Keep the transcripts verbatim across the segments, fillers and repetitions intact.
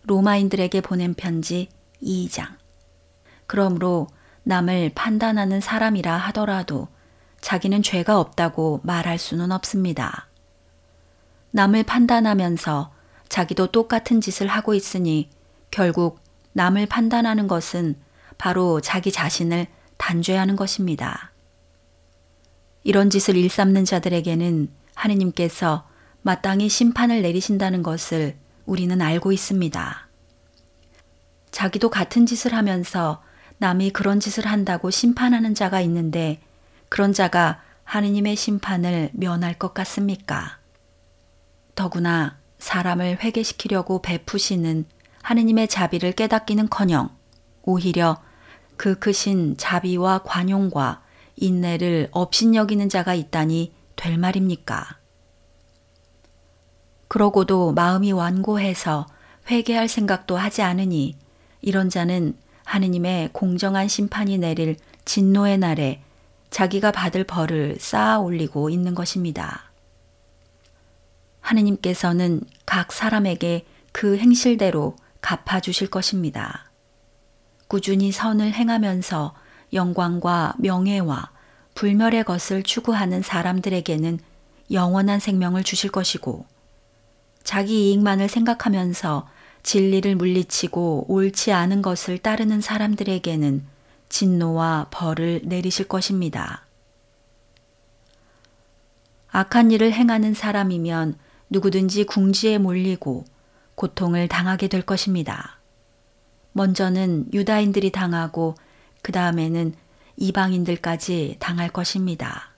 로마인들에게 보낸 편지 이 장. 그러므로 남을 판단하는 사람이라 하더라도 자기는 죄가 없다고 말할 수는 없습니다. 남을 판단하면서 자기도 똑같은 짓을 하고 있으니 결국 남을 판단하는 것은 바로 자기 자신을 단죄하는 것입니다. 이런 짓을 일삼는 자들에게는 하느님께서 마땅히 심판을 내리신다는 것을 우리는 알고 있습니다. 자기도 같은 짓을 하면서 남이 그런 짓을 한다고 심판하는 자가 있는데 그런 자가 하느님의 심판을 면할 것 같습니까? 더구나 사람을 회개시키려고 베푸시는 하느님의 자비를 깨닫기는커녕 오히려 그 크신 자비와 관용과 인내를 업신여기는 자가 있다니 될 말입니까? 그러고도 마음이 완고해서 회개할 생각도 하지 않으니 이런 자는 하느님의 공정한 심판이 내릴 진노의 날에 자기가 받을 벌을 쌓아 올리고 있는 것입니다. 하느님께서는 각 사람에게 그 행실대로 갚아주실 것입니다. 꾸준히 선을 행하면서 영광과 명예와 불멸의 것을 추구하는 사람들에게는 영원한 생명을 주실 것이고 자기 이익만을 생각하면서 진리를 물리치고 옳지 않은 것을 따르는 사람들에게는 진노와 벌을 내리실 것입니다. 악한 일을 행하는 사람이면 누구든지 궁지에 몰리고 고통을 당하게 될 것입니다. 먼저는 유다인들이 당하고 그 다음에는 이방인들까지 당할 것입니다.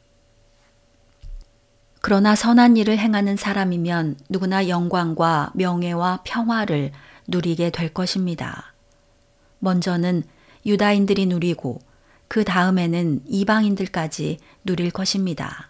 그러나 선한 일을 행하는 사람이면 누구나 영광과 명예와 평화를 누리게 될 것입니다. 먼저는 유다인들이 누리고 그 다음에는 이방인들까지 누릴 것입니다.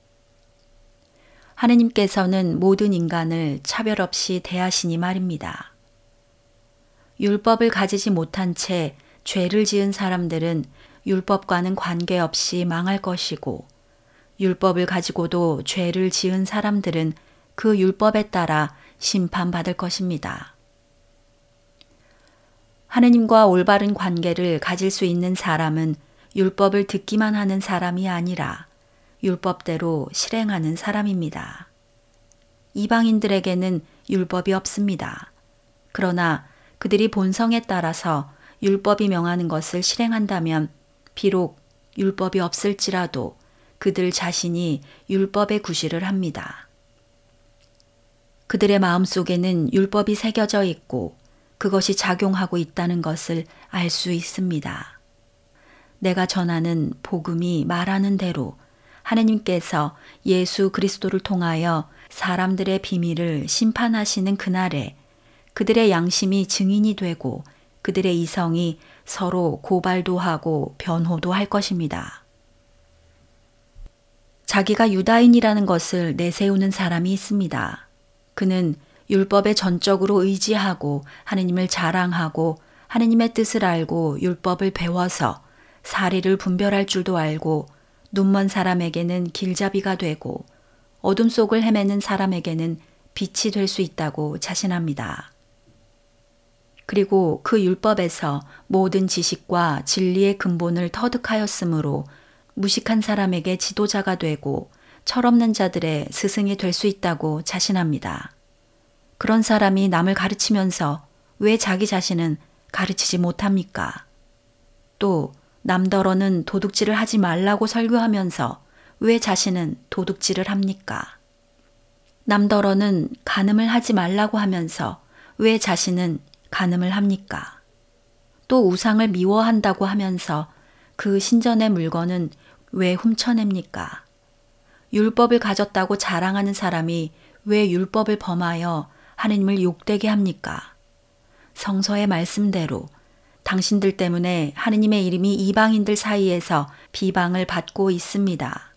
하느님께서는 모든 인간을 차별 없이 대하시니 말입니다. 율법을 가지지 못한 채 죄를 지은 사람들은 율법과는 관계없이 망할 것이고 율법을 가지고도 죄를 지은 사람들은 그 율법에 따라 심판받을 것입니다. 하느님과 올바른 관계를 가질 수 있는 사람은 율법을 듣기만 하는 사람이 아니라 율법대로 실행하는 사람입니다. 이방인들에게는 율법이 없습니다. 그러나 그들이 본성에 따라서 율법이 명하는 것을 실행한다면 비록 율법이 없을지라도 그들 자신이 율법의 구실을 합니다. 그들의 마음속에는 율법이 새겨져 있고 그것이 작용하고 있다는 것을 알 수 있습니다. 내가 전하는 복음이 말하는 대로 하느님께서 예수 그리스도를 통하여 사람들의 비밀을 심판하시는 그날에 그들의 양심이 증인이 되고 그들의 이성이 서로 고발도 하고 변호도 할 것입니다. 자기가 유다인이라는 것을 내세우는 사람이 있습니다. 그는 율법에 전적으로 의지하고 하느님을 자랑하고 하느님의 뜻을 알고 율법을 배워서 사리를 분별할 줄도 알고 눈먼 사람에게는 길잡이가 되고 어둠 속을 헤매는 사람에게는 빛이 될 수 있다고 자신합니다. 그리고 그 율법에서 모든 지식과 진리의 근본을 터득하였으므로 무식한 사람에게 지도자가 되고 철없는 자들의 스승이 될 수 있다고 자신합니다. 그런 사람이 남을 가르치면서 왜 자기 자신은 가르치지 못합니까? 또 남더러는 도둑질을 하지 말라고 설교하면서 왜 자신은 도둑질을 합니까? 남더러는 간음을 하지 말라고 하면서 왜 자신은 간음을 합니까? 또 우상을 미워한다고 하면서 그 신전의 물건은 왜 훔쳐냅니까? 율법을 가졌다고 자랑하는 사람이 왜 율법을 범하여 하느님을 욕되게 합니까? 성서의 말씀대로 당신들 때문에 하느님의 이름이 이방인들 사이에서 비방을 받고 있습니다.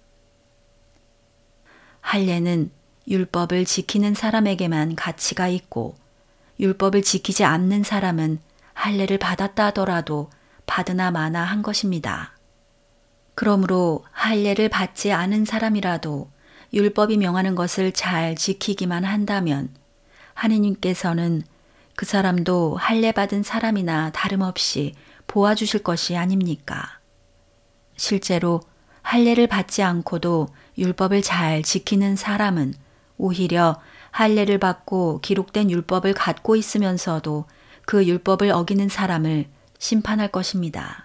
할례는 율법을 지키는 사람에게만 가치가 있고 율법을 지키지 않는 사람은 할례를 받았다 하더라도 받으나 마나 한 것입니다. 그러므로 할례를 받지 않은 사람이라도 율법이 명하는 것을 잘 지키기만 한다면 하느님께서는 그 사람도 할례 받은 사람이나 다름없이 보아주실 것이 아닙니까? 실제로 할례를 받지 않고도 율법을 잘 지키는 사람은 오히려 할례를 받고 기록된 율법을 갖고 있으면서도 그 율법을 어기는 사람을 심판할 것입니다.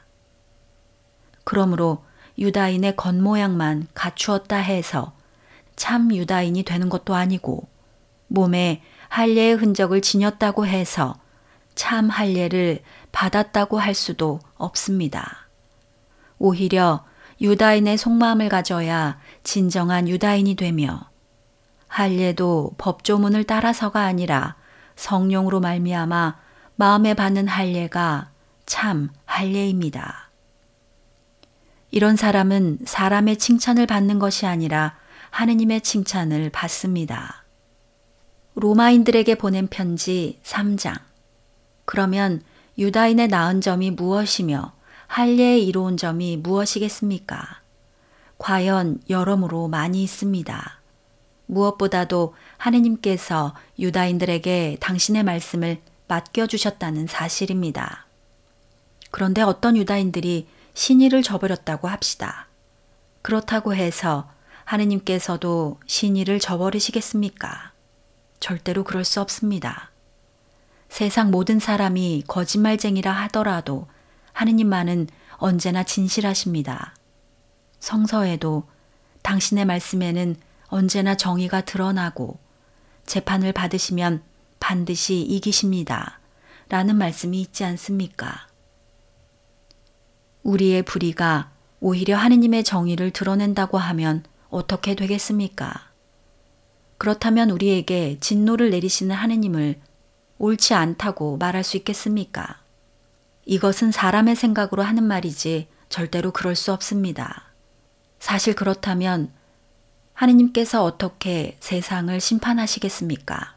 그러므로 유다인의 겉모양만 갖추었다 해서 참 유다인이 되는 것도 아니고 몸에 할례의 흔적을 지녔다고 해서 참 할례를 받았다고 할 수도 없습니다. 오히려 유다인의 속마음을 가져야 진정한 유다인이 되며 할례도 법조문을 따라서가 아니라 성령으로 말미암아 마음에 받는 할례가 참 할례입니다. 이런 사람은 사람의 칭찬을 받는 것이 아니라 하느님의 칭찬을 받습니다. 로마인들에게 보낸 편지 삼 장. 그러면 유다인의 나은 점이 무엇이며 할례에 이로운 점이 무엇이겠습니까? 과연 여러모로 많이 있습니다. 무엇보다도 하느님께서 유다인들에게 당신의 말씀을 맡겨주셨다는 사실입니다. 그런데 어떤 유다인들이 신의를 저버렸다고 합시다. 그렇다고 해서 하느님께서도 신의를 저버리시겠습니까? 절대로 그럴 수 없습니다. 세상 모든 사람이 거짓말쟁이라 하더라도 하느님만은 언제나 진실하십니다. 성서에도 당신의 말씀에는 언제나 정의가 드러나고 재판을 받으시면 반드시 이기십니다. 라는 말씀이 있지 않습니까? 우리의 불의가 오히려 하느님의 정의를 드러낸다고 하면 어떻게 되겠습니까? 그렇다면 우리에게 진노를 내리시는 하느님을 옳지 않다고 말할 수 있겠습니까? 이것은 사람의 생각으로 하는 말이지 절대로 그럴 수 없습니다. 사실 그렇다면 하느님께서 어떻게 세상을 심판하시겠습니까?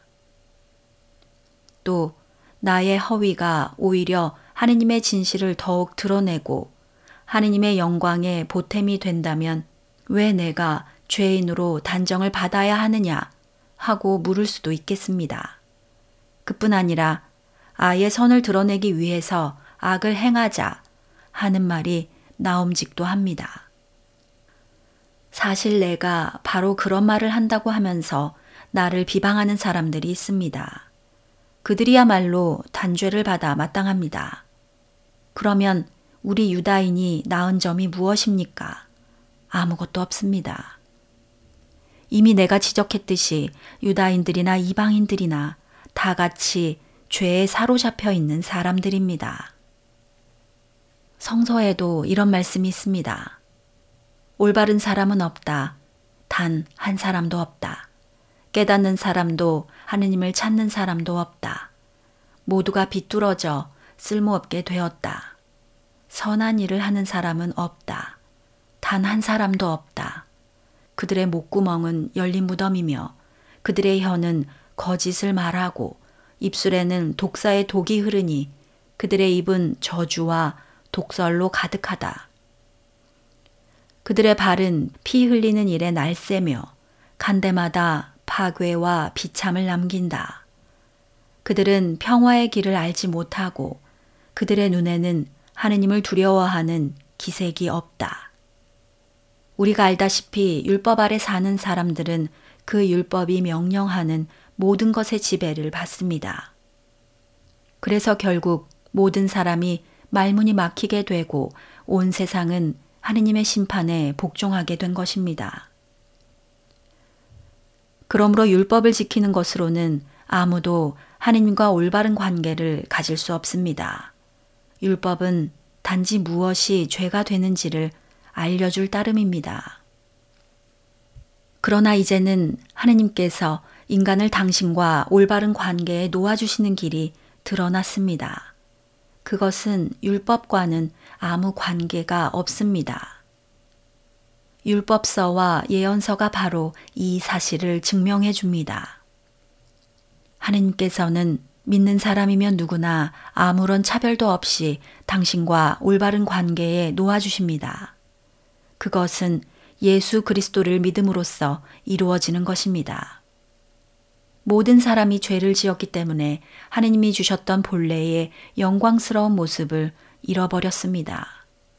또 나의 허위가 오히려 하느님의 진실을 더욱 드러내고 하느님의 영광에 보탬이 된다면 왜 내가 죄인으로 단정을 받아야 하느냐 하고 물을 수도 있겠습니다. 그뿐 아니라 아예 선을 드러내기 위해서 악을 행하자 하는 말이 나옴직도 합니다. 사실 내가 바로 그런 말을 한다고 하면서 나를 비방하는 사람들이 있습니다. 그들이야말로 단죄를 받아 마땅합니다. 그러면 우리 유다인이 나은 점이 무엇입니까? 아무것도 없습니다. 이미 내가 지적했듯이 유다인들이나 이방인들이나 다 같이 죄에 사로잡혀 있는 사람들입니다. 성서에도 이런 말씀이 있습니다. 올바른 사람은 없다. 단 한 사람도 없다. 깨닫는 사람도 하느님을 찾는 사람도 없다. 모두가 비뚤어져 쓸모없게 되었다. 선한 일을 하는 사람은 없다. 단 한 사람도 없다. 그들의 목구멍은 열린 무덤이며 그들의 혀는 거짓을 말하고 입술에는 독사의 독이 흐르니 그들의 입은 저주와 독설로 가득하다. 그들의 발은 피 흘리는 일에 날새며 간데마다 파괴와 비참을 남긴다. 그들은 평화의 길을 알지 못하고 그들의 눈에는 하느님을 두려워하는 기색이 없다. 우리가 알다시피 율법 아래 사는 사람들은 그 율법이 명령하는 모든 것의 지배를 받습니다. 그래서 결국 모든 사람이 말문이 막히게 되고 온 세상은 하느님의 심판에 복종하게 된 것입니다. 그러므로 율법을 지키는 것으로는 아무도 하느님과 올바른 관계를 가질 수 없습니다. 율법은 단지 무엇이 죄가 되는지를 알려줄 따름입니다. 그러나 이제는 하느님께서 인간을 당신과 올바른 관계에 놓아주시는 길이 드러났습니다. 그것은 율법과는 아무 관계가 없습니다. 율법서와 예언서가 바로 이 사실을 증명해 줍니다. 하느님께서는 믿는 사람이면 누구나 아무런 차별도 없이 당신과 올바른 관계에 놓아주십니다. 그것은 예수 그리스도를 믿음으로써 이루어지는 것입니다. 모든 사람이 죄를 지었기 때문에 하느님이 주셨던 본래의 영광스러운 모습을 잃어버렸습니다.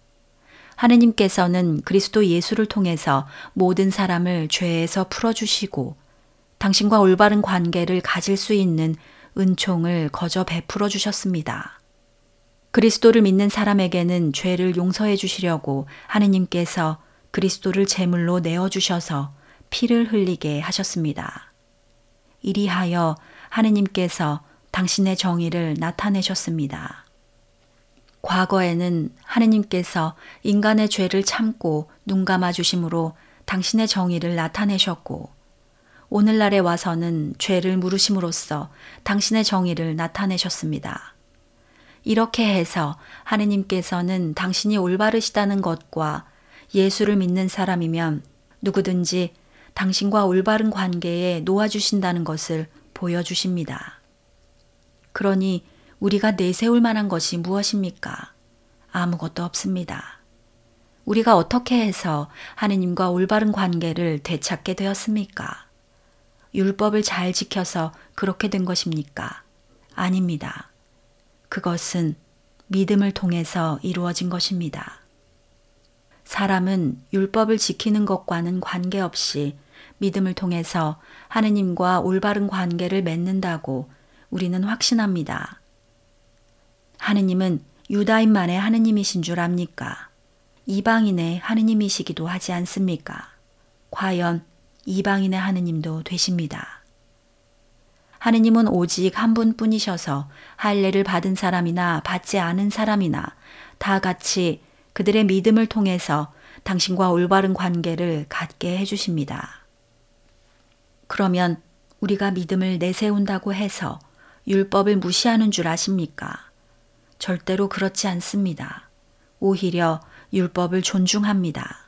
하느님께서는 그리스도 예수를 통해서 모든 사람을 죄에서 풀어주시고 당신과 올바른 관계를 가질 수 있는 은총을 거저 베풀어 주셨습니다. 그리스도를 믿는 사람에게는 죄를 용서해 주시려고 하느님께서 그리스도를 제물로 내어주셔서 피를 흘리게 하셨습니다. 이리하여 하느님께서 당신의 정의를 나타내셨습니다. 과거에는 하느님께서 인간의 죄를 참고 눈감아 주심으로 당신의 정의를 나타내셨고 오늘날에 와서는 죄를 물으심으로써 당신의 정의를 나타내셨습니다. 이렇게 해서 하느님께서는 당신이 올바르시다는 것과 예수를 믿는 사람이면 누구든지 당신과 올바른 관계에 놓아주신다는 것을 보여주십니다. 그러니 우리가 내세울 만한 것이 무엇입니까? 아무것도 없습니다. 우리가 어떻게 해서 하느님과 올바른 관계를 되찾게 되었습니까? 율법을 잘 지켜서 그렇게 된 것입니까? 아닙니다. 그것은 믿음을 통해서 이루어진 것입니다. 사람은 율법을 지키는 것과는 관계없이 믿음을 통해서 하느님과 올바른 관계를 맺는다고 우리는 확신합니다. 하느님은 유다인만의 하느님이신 줄 압니까? 이방인의 하느님이시기도 하지 않습니까? 과연 이방인의 하느님도 되십니다. 하느님은 오직 한 분뿐이셔서 할례를 받은 사람이나 받지 않은 사람이나 다 같이 그들의 믿음을 통해서 당신과 올바른 관계를 갖게 해주십니다. 그러면 우리가 믿음을 내세운다고 해서 율법을 무시하는 줄 아십니까? 절대로 그렇지 않습니다. 오히려 율법을 존중합니다.